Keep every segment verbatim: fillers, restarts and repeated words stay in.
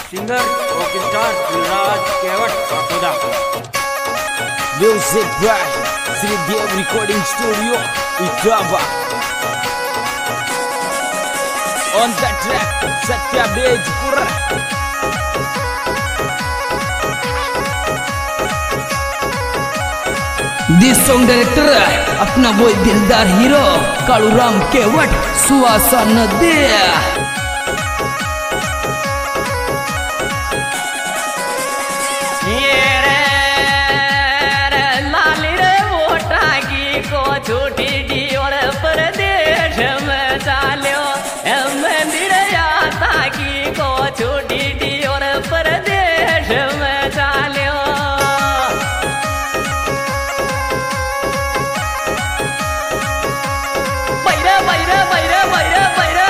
Singer orchestra Dilraj Kewat Baroda. Music by Shridev recording studio Etawah. On the track Satya Bejpur। This song director अपना वो दिलदार hero Kaluram केवट सुवासा नदिया। छोटी D और परदेश में चालो मंदिर याता की को छोटी डी और परदेश में चालो। बैरा बैरा बैरा बैरा बैरा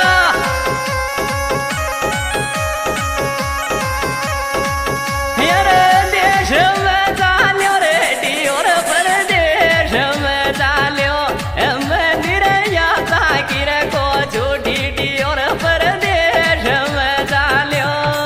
मेरे देश में चालो रे डी और परदेश में चालो मंदिर याता की रे को छोटी डी और परदेश में चालो।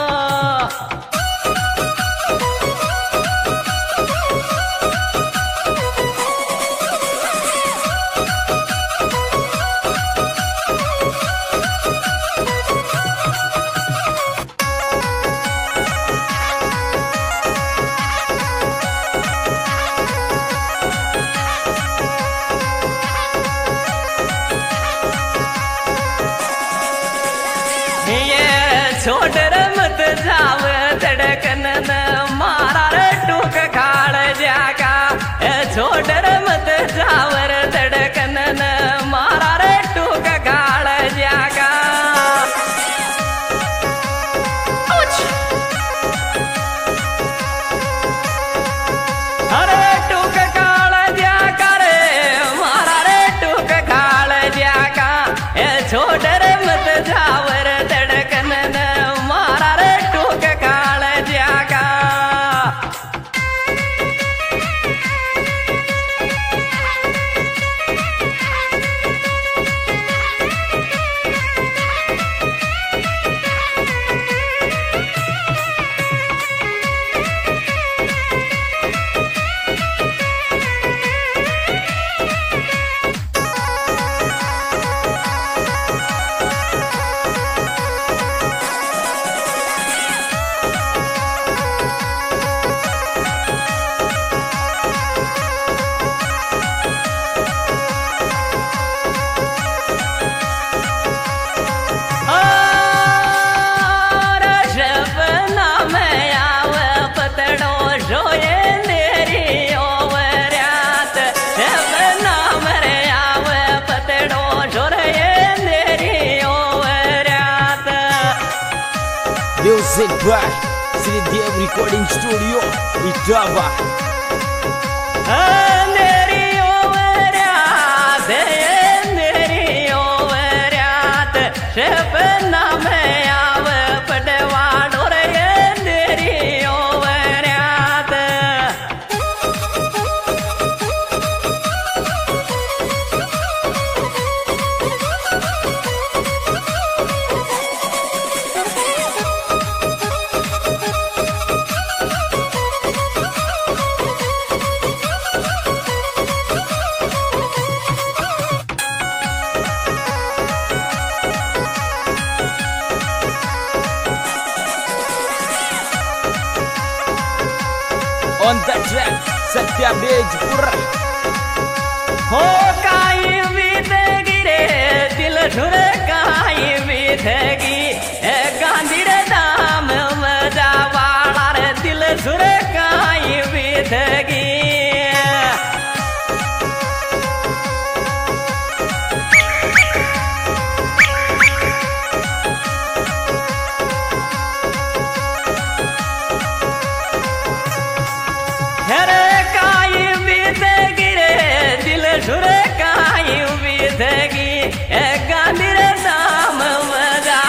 छोड़ मत जाव धड़कन मारा रे टूक खाड़ जागा। छोड़ मत जाव धड़कन मारा रे टूक खाड़ जागा। अरे टूक खाड़ जागा रे मारा रे टूक खाड़ जागा। छोड़ मत जाव धड़कन मारा रे टूक खाड़ जागा। Music by Shridev recording studio Etawah. अंधेरी ओवरात अंधेरी ओवरात सपना में आव पटवाड़ो रे अंधेरी ओवरात। On the track Satya Bejpur। हो काई बीतेगी रे दिल ठुर काई बीतेगी गांधी रे दाम मजा वाला रे दिल ठुर काई बीतेगी। ठुर काई बीतेगी गांधी रे दाम मजा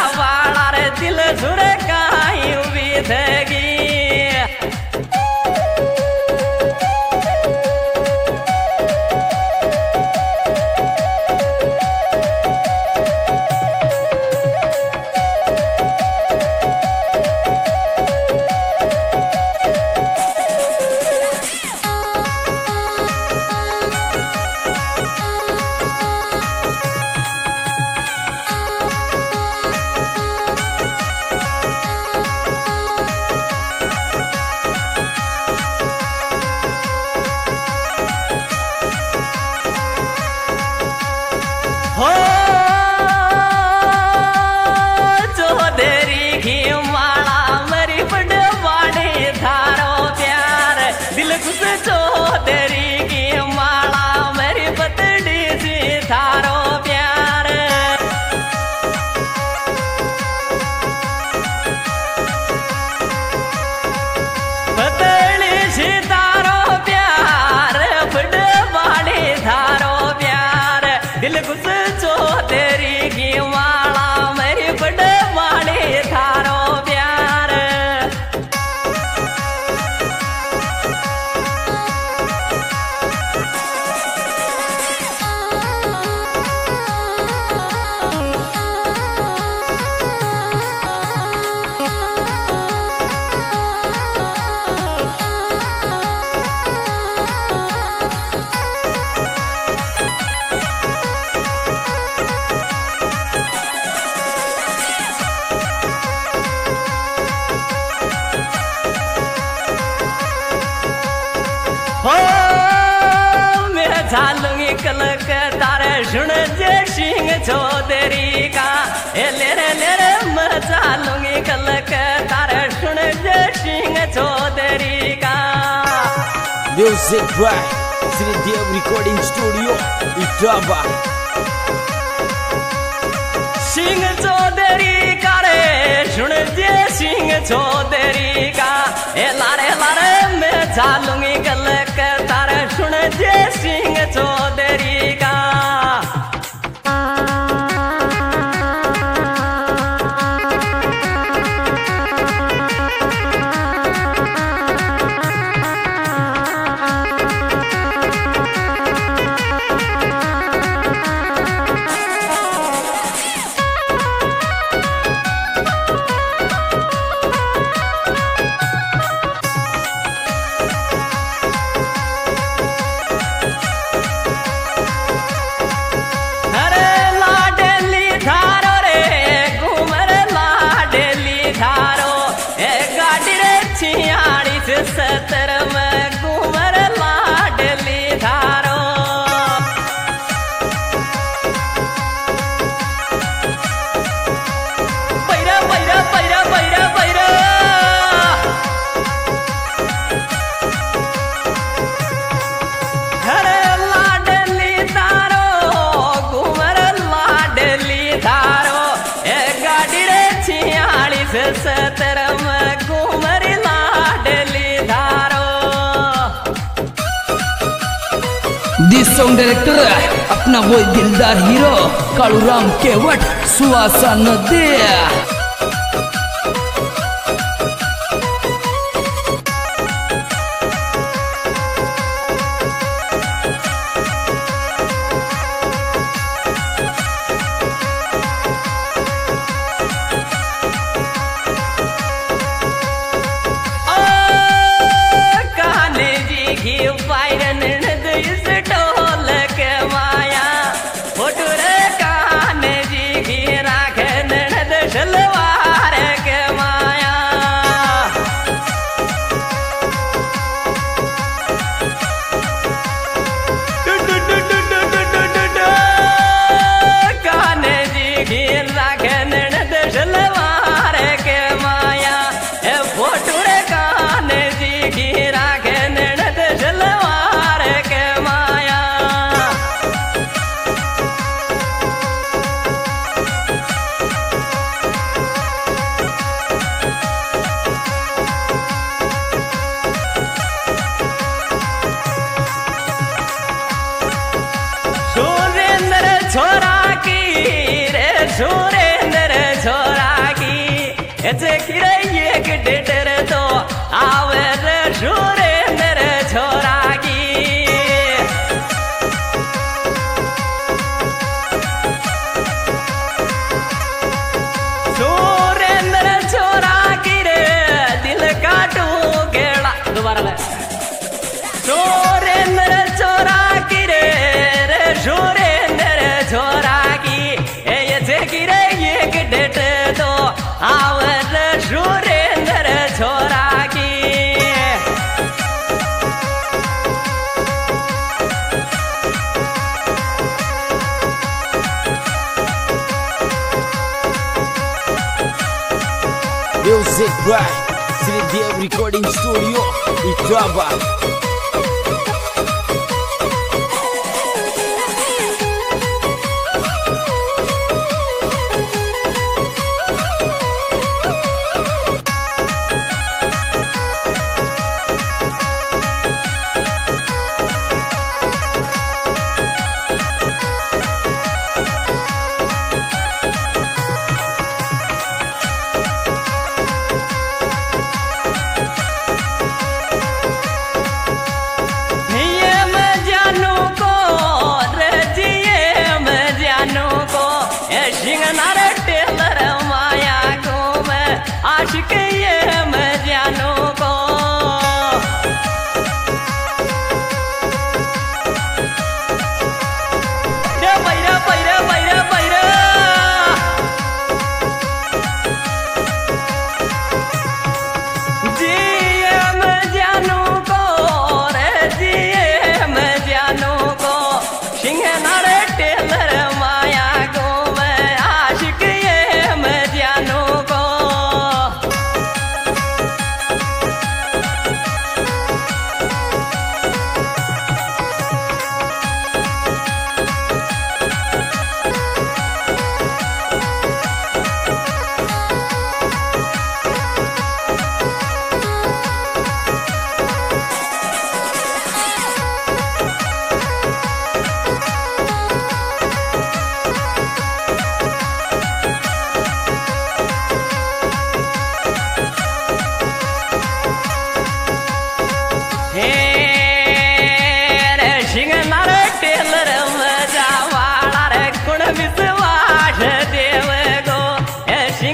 चौधरी का ए लेरे लेरे मजा लूंगी कलक तारे सुन जे सिंह चौधरी का Music by Sri Dev Recording Studio Itaba Singh Chaudhary का रे सुन जे सिंह चौधरी का ए लारे लारे मैं चालूंगी कलक तारे सुन जे सिंह चौधरी का सतर में कुंवर लाडली धारो पैरा पैरा पैरा पैरा पैरा हरे लाडली धारो कुंवर लाडली धारो ए गाड़ी रे छियालीस सतर में कुंवर दिस सॉन्ग डायरेक्टर अपना वो दिलदार हीरो कालूराम केवट सुवासा नदी सुरेंद्र छोरा की ऐसे किरे एक डेटर तो आवर सुरेंद्र छोरा की सुरेंद्र छोरा की रे दिल काटू गेड़ा दोबारा ले सुरेंद्र छोरा की रे रे सुरेंद्र छोरा की गिरे एक डेट तो आवर सुरेंद्र छोरा की Music by Sri Dev Recording Studio Itaba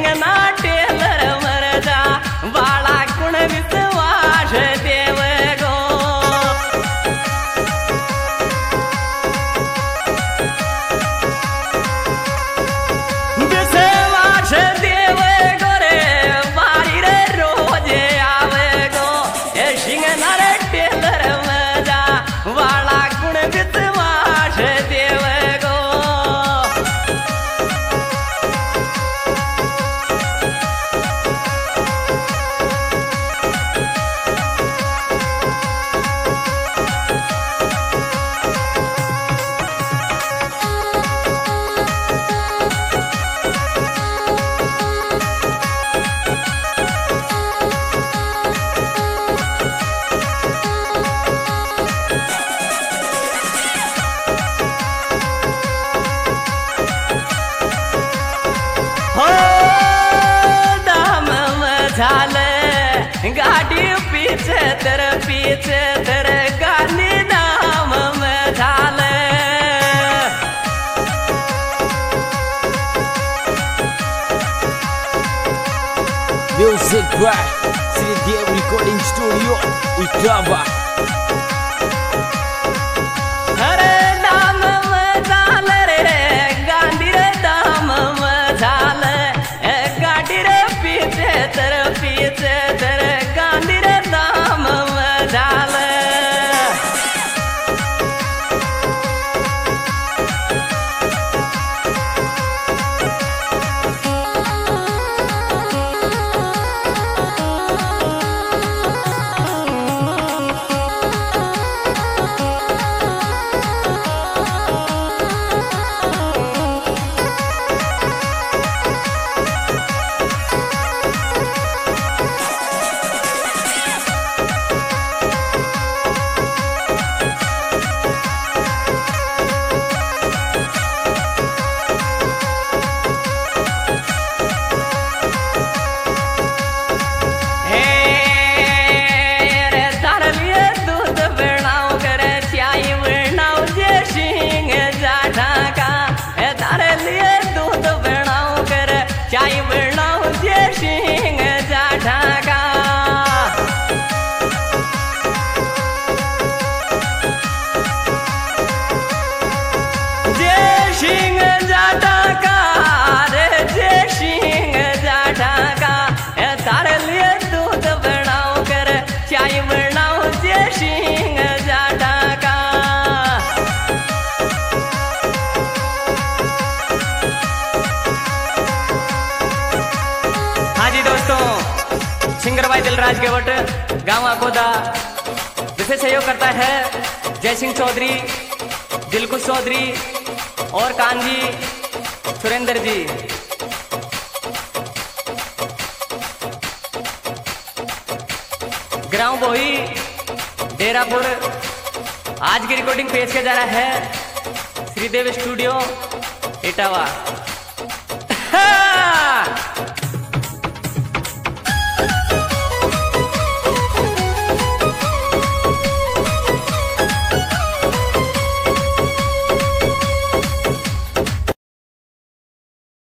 शिंगना टेलर मरजा बाळा कुण विश्वास देव गो विश्वास देव गो रे बारी रे रोजे आवे गो ए शिंगना रे टेलर मरजा बाळा कुण विश्वास देव गो गाड़ी पीछे तर पीछे तर गानी नाम में झाले Music by Sridev Recording Studio, Itaba. अरे नाम में झाले रे गांधी रे नाम में झाले गाड़ी रे पीछे तर पीछे तर गांधी रे नाम में झाले चाय बनाओ जे सिंह जाठा का जे सिंह जाठा का रे जे सिंह जाठा का तारे लिए दूध बनाओ कर चाय बनाओ जे सिंह जाठा का सिंगर भाई दिलराज गेवट गांव आकोदा विशेष सहयोग करता है जय सिंह चौधरी, दिलकुश चौधरी और कानजी सुरेंद्र जी। ग्राम बोही डेरापुर आज की रिकॉर्डिंग पेश किया जा रहा है श्रीदेव स्टूडियो इटावा।